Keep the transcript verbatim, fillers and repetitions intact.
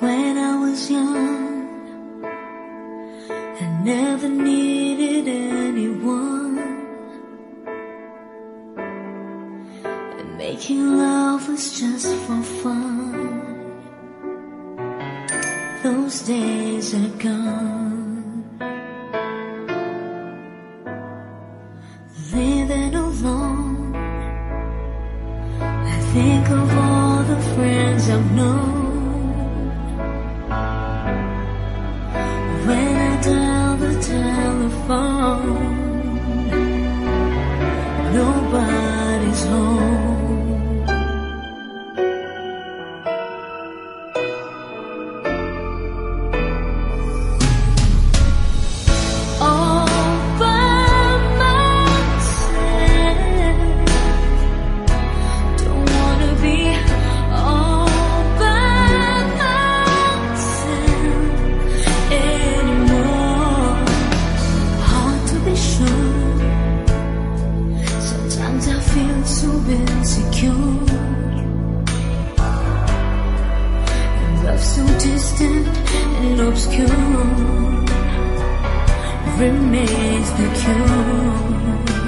When I was young, I never needed anyone, and making love was just for fun. Those days are gone. Living alone, I think of all the friends I've known. When I dial the telephone, nobody's home. All by myself, don't wanna be all by myself anymore. Hard to be sure. Sometimes I feel so insecure, and love so distant and obscure remains the cure.